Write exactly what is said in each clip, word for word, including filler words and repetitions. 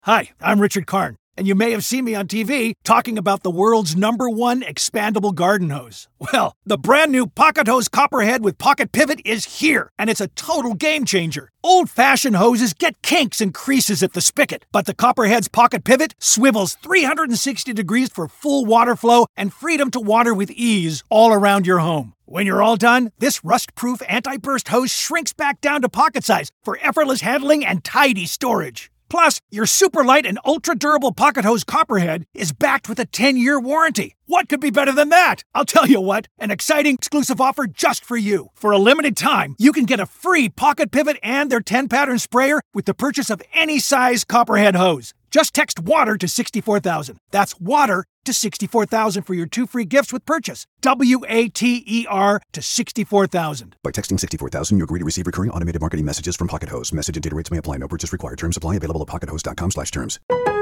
Hi, I'm Richard Karn, and you may have seen me on T V talking about the world's number one expandable garden hose. Well, the brand new Pocket Hose Copperhead with Pocket Pivot is here, and it's a total game changer. Old-fashioned hoses get kinks and creases at the spigot, but the Copperhead's Pocket Pivot swivels three hundred sixty degrees for full water flow and freedom to water with ease all around your home. When you're all done, this rust-proof anti-burst hose shrinks back down to pocket size for effortless handling and tidy storage. Plus, your super light and ultra-durable Pocket Hose Copperhead is backed with a ten-year warranty. What could be better than that? I'll tell you what, an exciting exclusive offer just for you. For a limited time, you can get a free Pocket Pivot and their ten-pattern sprayer with the purchase of any size Copperhead hose. Just text WATER to sixty-four thousand. That's WATER to sixty-four thousand for your two free gifts with purchase. W A T E R to sixty-four thousand. By texting sixty-four thousand, you agree to receive recurring automated marketing messages from Pocket Hose. Message and data rates may apply. No purchase required. Terms apply. Available at pockethose.com slash terms.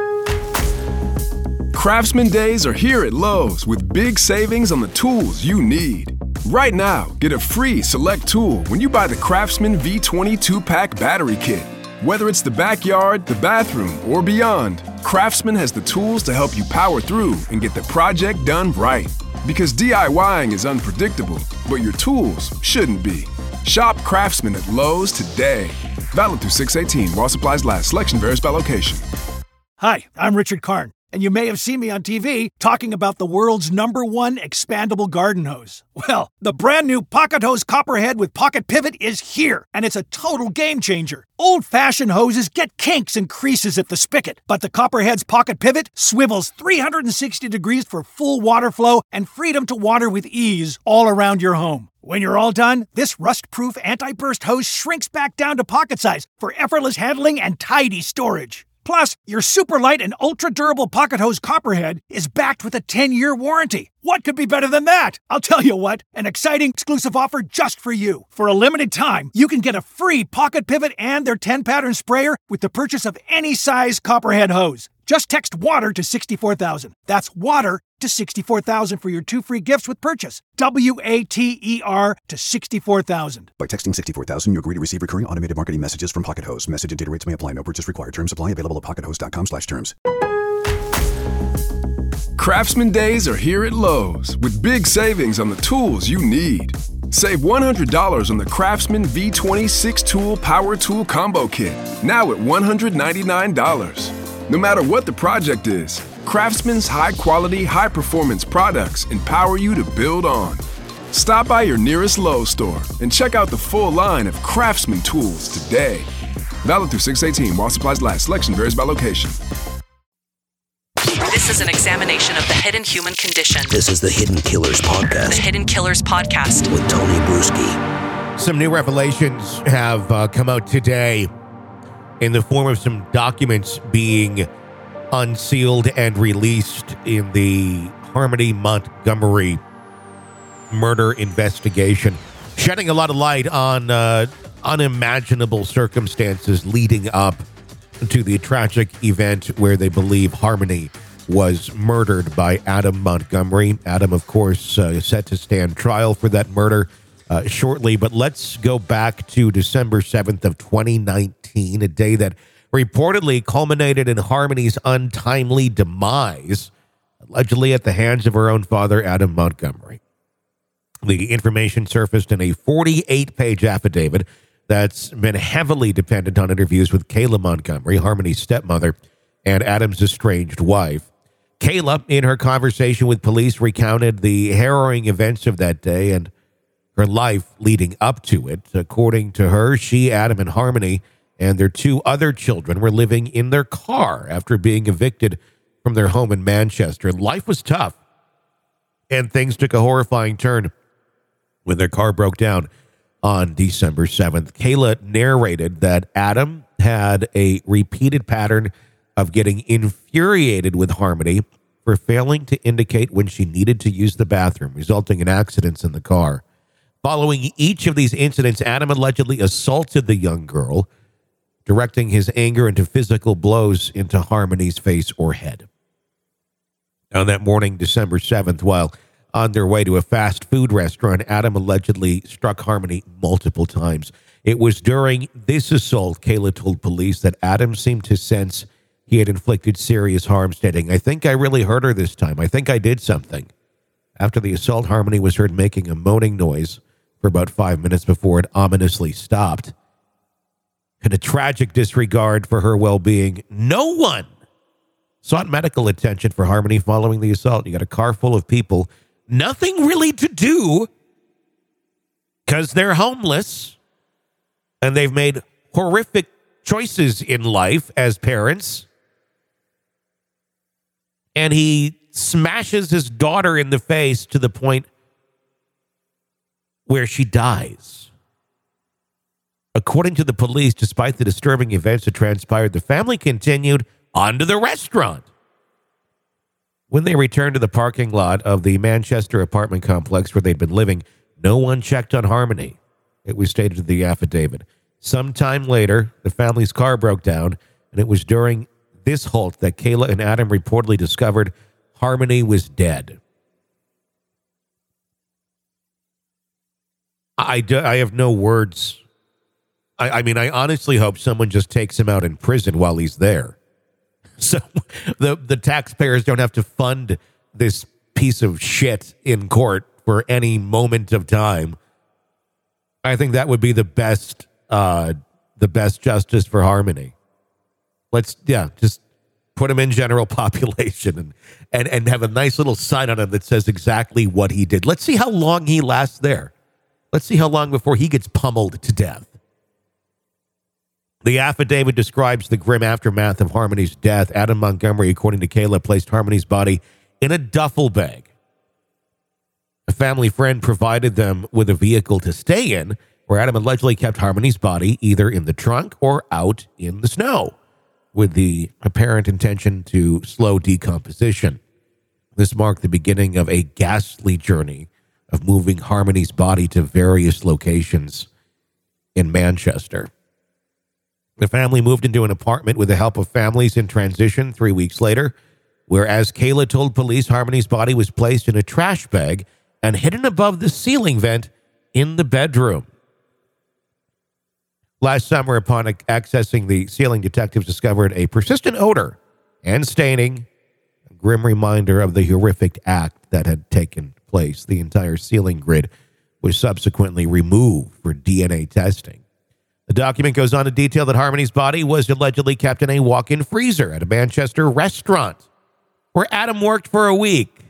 Craftsman Days are here at Lowe's with big savings on the tools you need. Right now, get a free select tool when you buy the Craftsman V twenty two-pack battery kit. Whether it's the backyard, the bathroom, or beyond, Craftsman has the tools to help you power through and get the project done right. Because DIYing is unpredictable, but your tools shouldn't be. Shop Craftsman at Lowe's today. Valid through six eighteen while supplies last. Selection varies by location. Hi, I'm Richard Karn, and you may have seen me on T V talking about the world's number one expandable garden hose. Well, the brand new Pocket Hose Copperhead with Pocket Pivot is here, and it's a total game changer. Old-fashioned hoses get kinks and creases at the spigot, but the Copperhead's Pocket Pivot swivels three hundred sixty degrees for full water flow and freedom to water with ease all around your home. When you're all done, this rust-proof anti-burst hose shrinks back down to pocket size for effortless handling and tidy storage. Plus, your super light and ultra-durable Pocket Hose Copperhead is backed with a ten-year warranty. What could be better than that? I'll tell you what, an exciting exclusive offer just for you. For a limited time, you can get a free Pocket Pivot and their ten-pattern sprayer with the purchase of any size Copperhead hose. Just text WATER to sixty-four thousand. That's WATER to sixty-four thousand for your two free gifts with purchase. W A T E R to sixty-four thousand. By texting sixty-four thousand, you agree to receive recurring automated marketing messages from Pocket Hose. Message and data rates may apply. No purchase required. Terms apply. Available at pockethose.com slash terms. Craftsman Days are here at Lowe's with big savings on the tools you need. Save one hundred dollars on the Craftsman V twenty six-tool Power Tool Combo Kit, now at one hundred ninety-nine dollars. No matter what the project is, Craftsman's high-quality, high-performance products empower you to build on. Stop by your nearest Lowe's store and check out the full line of Craftsman tools today. Valid through six eighteen while supplies last. Selection varies by location. This is an examination of the hidden human condition. This is the Hidden Killers Podcast. The Hidden Killers Podcast. With Tony Bruschi. Some new revelations have uh, come out today in the form of some documents being unsealed and released in the Harmony Montgomery murder investigation, shedding a lot of light on uh, unimaginable circumstances leading up to the tragic event where they believe Harmony was murdered by Adam Montgomery. Adam, of course, uh, is set to stand trial for that murder uh, shortly. But let's go back to December seventh of twenty nineteen, a day that reportedly culminated in Harmony's untimely demise, allegedly at the hands of her own father, Adam Montgomery. The information surfaced in a forty-eight page affidavit that's been heavily dependent on interviews with Kayla Montgomery, Harmony's stepmother, and Adam's estranged wife. Kayla, in her conversation with police, recounted the harrowing events of that day and her life leading up to it. According to her, she, Adam, and Harmony and their two other children were living in their car after being evicted from their home in Manchester. Life was tough, and things took a horrifying turn when their car broke down on December seventh. Kayla narrated that Adam had a repeated pattern of getting infuriated with Harmony for failing to indicate when she needed to use the bathroom, resulting in accidents in the car. Following each of these incidents, Adam allegedly assaulted the young girl, directing his anger into physical blows into Harmony's face or head. On that morning, December seventh, while on their way to a fast food restaurant, Adam allegedly struck Harmony multiple times. It was during this assault, Kayla told police, that Adam seemed to sense he had inflicted serious harm, stating, "I think I really hurt her this time. I think I did something." After the assault, Harmony was heard making a moaning noise for about five minutes before it ominously stopped. In a tragic disregard for her well-being, no one sought medical attention for Harmony following the assault. You got a car full of people, nothing really to do because they're homeless and they've made horrific choices in life as parents. And he smashes his daughter in the face to the point where she dies. According to the police, despite the disturbing events that transpired, the family continued on to the restaurant. When they returned to the parking lot of the Manchester apartment complex where they'd been living, no one checked on Harmony. It was stated in the affidavit. Sometime later, the family's car broke down, and it was during this halt that Kayla and Adam reportedly discovered Harmony was dead. I, do, I have no words. I, I mean, I honestly hope someone just takes him out in prison while he's there. So the, the taxpayers don't have to fund this piece of shit in court for any moment of time. I think that would be the best, uh, the best justice for Harmony. Let's, yeah, just put him in general population and, and, and have a nice little sign on him that says exactly what he did. Let's see how long he lasts there. Let's see how long before he gets pummeled to death. The affidavit describes the grim aftermath of Harmony's death. Adam Montgomery, according to Kayla, placed Harmony's body in a duffel bag. A family friend provided them with a vehicle to stay in, where Adam allegedly kept Harmony's body either in the trunk or out in the snow, with the apparent intention to slow decomposition. This marked the beginning of a ghastly journey of moving Harmony's body to various locations in Manchester. The family moved into an apartment with the help of families in transition three weeks later, where, as Kayla told police, Harmony's body was placed in a trash bag and hidden above the ceiling vent in the bedroom. Last summer, upon accessing the ceiling, detectives discovered a persistent odor and staining, a grim reminder of the horrific act that had taken place. The entire ceiling grid was subsequently removed for D N A testing. The document goes on to detail that Harmony's body was allegedly kept in a walk-in freezer at a Manchester restaurant where Adam worked for a week.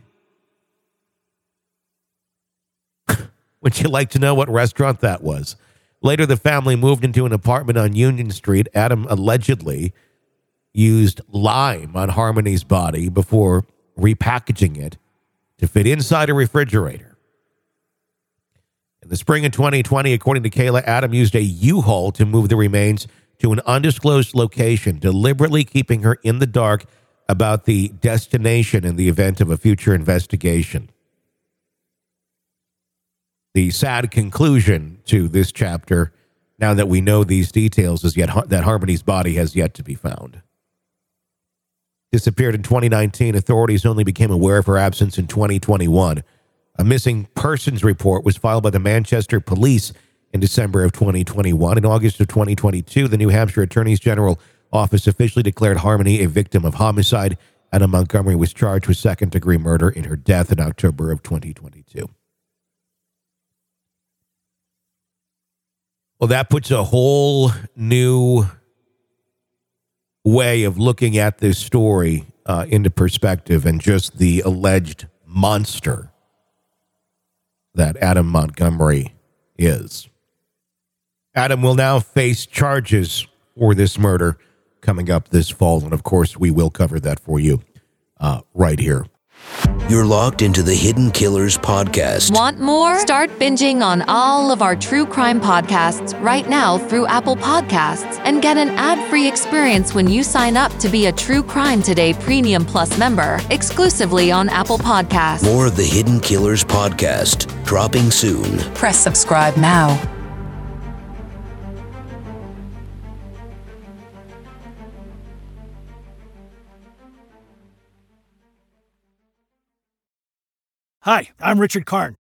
Would you like to know what restaurant that was? Later, the family moved into an apartment on Union Street. Adam allegedly used lime on Harmony's body before repackaging it to fit inside a refrigerator. In the spring of twenty twenty, according to Kayla, Adam used a U-Haul to move the remains to an undisclosed location, deliberately keeping her in the dark about the destination in the event of a future investigation. The sad conclusion to this chapter, now that we know these details, is yet that Harmony's body has yet to be found. Disappeared in twenty nineteen, authorities only became aware of her absence in twenty twenty-one. A missing persons report was filed by the Manchester Police in December of twenty twenty-one. In August of twenty twenty-two, the New Hampshire Attorney General Office officially declared Harmony a victim of homicide. Adam Montgomery was charged with second-degree murder in her death in October of twenty twenty-two. Well, that puts a whole new way of looking at this story uh, into perspective, and just the alleged monster that Adam Montgomery is. Adam will now face charges for this murder coming up this fall, and of course, we will cover that for you uh, right here. You're locked into the Hidden Killers podcast. Want more? Start binging on all of our true crime podcasts right now through Apple Podcasts, and get an ad-free experience when you sign up to be a True Crime Today Premium Plus member, exclusively on Apple Podcasts. More of the Hidden Killers podcast, dropping soon. Press subscribe now. Hi, I'm Richard Karn,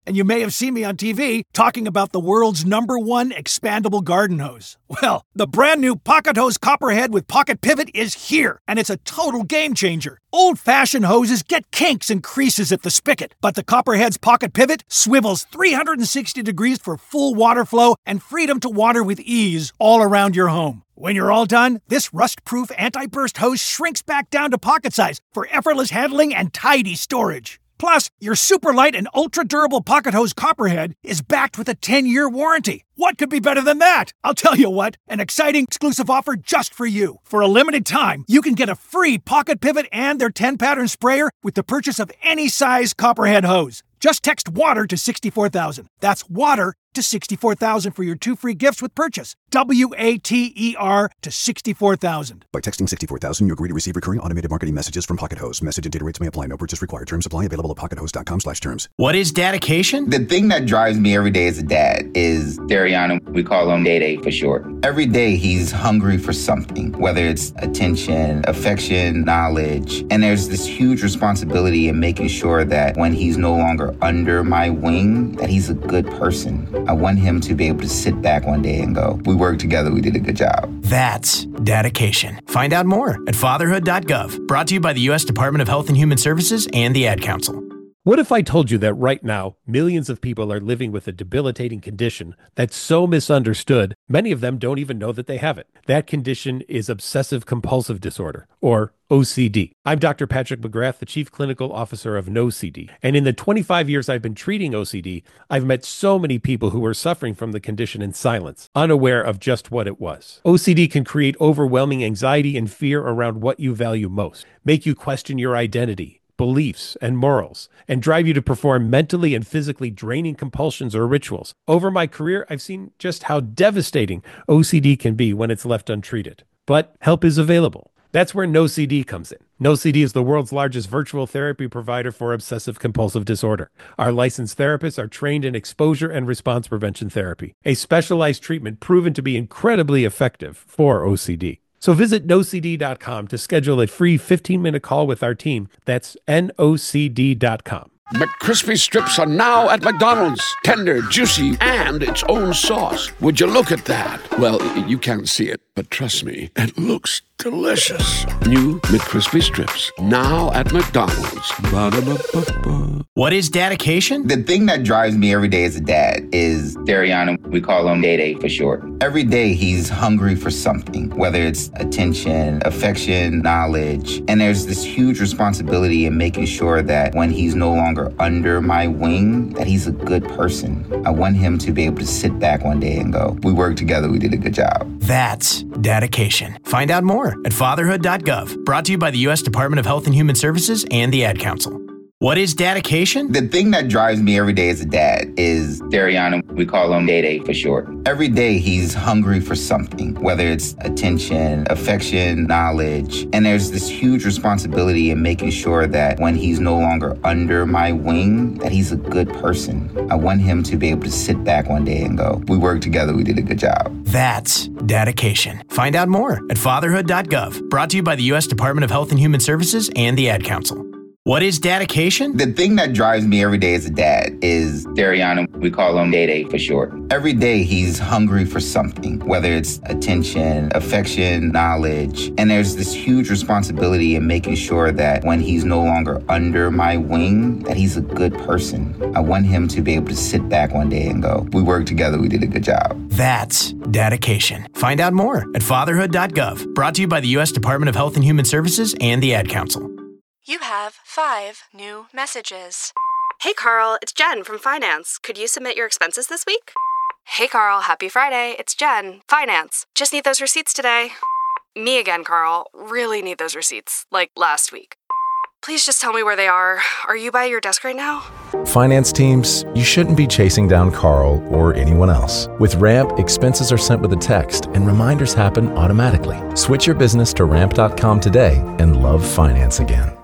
and you may have seen me on T V talking about the world's number one expandable garden hose. Well, the brand new Pocket Hose Copperhead with Pocket Pivot is here, and it's a total game changer. Old-fashioned hoses get kinks and creases at the spigot, but the Copperhead's Pocket Pivot swivels three hundred sixty degrees for full water flow and freedom to water with ease all around your home. When you're all done, this rust-proof anti-burst hose shrinks back down to pocket size for effortless handling and tidy storage. Plus, your super light and ultra-durable Pocket Hose Copperhead is backed with a ten-year warranty. What could be better than that? I'll tell you what, an exciting exclusive offer just for you. For a limited time, you can get a free Pocket Pivot and their ten-pattern sprayer with the purchase of any size Copperhead hose. Just text WATER to sixty-four thousand. That's WATER to sixty-four thousand for your two free gifts with purchase. W A T E R to sixty-four thousand. By texting sixty-four thousand, you agree to receive recurring automated marketing messages from Pocket Hose. Message and data rates may apply. No purchase required. Terms apply. Available at pockethose.com slash terms. What is dedication? The thing that drives me every day as a dad is Dariana. We call him Day-Day for short. Every day he's hungry for something, whether it's attention, affection, knowledge. And there's this huge responsibility in making sure that when he's no longer under my wing, that he's a good person. I want him to be able to sit back one day and go, we worked together, we did a good job. That's dedication. Find out more at fatherhood dot gov. Brought to you by the U S Department of Health and Human Services and the Ad Council. What if I told you that right now, millions of people are living with a debilitating condition that's so misunderstood, many of them don't even know that they have it. That condition is obsessive compulsive disorder, or O C D. I'm Doctor Patrick McGrath, the Chief Clinical Officer of N O C D. And in the twenty-five years I've been treating O C D, I've met so many people who are suffering from the condition in silence, unaware of just what it was. O C D can create overwhelming anxiety and fear around what you value most, make you question your identity, beliefs, and morals, and drive you to perform mentally and physically draining compulsions or rituals. Over my career, I've seen just how devastating O C D can be when it's left untreated. But help is available. That's where N O C D comes in. N O C D is the world's largest virtual therapy provider for obsessive compulsive disorder. Our licensed therapists are trained in exposure and response prevention therapy, a specialized treatment proven to be incredibly effective for O C D. So visit N O C D dot com to schedule a free fifteen-minute call with our team. That's N O C D dot com. McCrispy strips are now at McDonald's. Tender, juicy, and its own sauce. Would you look at that? Well, you can't see it, but trust me, it looks delicious. New McCrispy strips, now at McDonald's. Ba-da-ba-ba-ba. What is dedication? The thing that drives me every day as a dad is Dariana. We call him Day-Day for short. Every day he's hungry for something, whether it's attention, affection, knowledge. And there's this huge responsibility in making sure that when he's no longer under my wing, that he's a good person. I want him to be able to sit back one day and go, we worked together, we did a good job. That's dedication. Find out more at fatherhood dot gov. Brought to you by the U S Department of Health and Human Services and the Ad Council. What is dedication? The thing that drives me every day as a dad is Dariana. We call him Day-Day for short. Every day he's hungry for something, whether it's attention, affection, knowledge. And there's this huge responsibility in making sure that when he's no longer under my wing, that he's a good person. I want him to be able to sit back one day and go, we worked together, we did a good job. That's dedication. Find out more at fatherhood dot gov. Brought to you by the U S Department of Health and Human Services and the Ad Council. What is dedication? The thing that drives me every day as a dad is Dariana. We call him Day-Day for short. Every day he's hungry for something, whether it's attention, affection, knowledge. And there's this huge responsibility in making sure that when he's no longer under my wing, that he's a good person. I want him to be able to sit back one day and go, we worked together, we did a good job. That's dedication. Find out more at fatherhood dot gov. Brought to you by the U S Department of Health and Human Services and the Ad Council. You have five new messages. Hey Carl, it's Jen from Finance. Could you submit your expenses this week? Hey Carl, happy Friday. It's Jen, Finance. Just need those receipts today. Me again, Carl. Really need those receipts, like last week. Please just tell me where they are. Are you by your desk right now? Finance teams, you shouldn't be chasing down Carl or anyone else. With Ramp, expenses are sent with a text and reminders happen automatically. Switch your business to ramp dot com today and love finance again.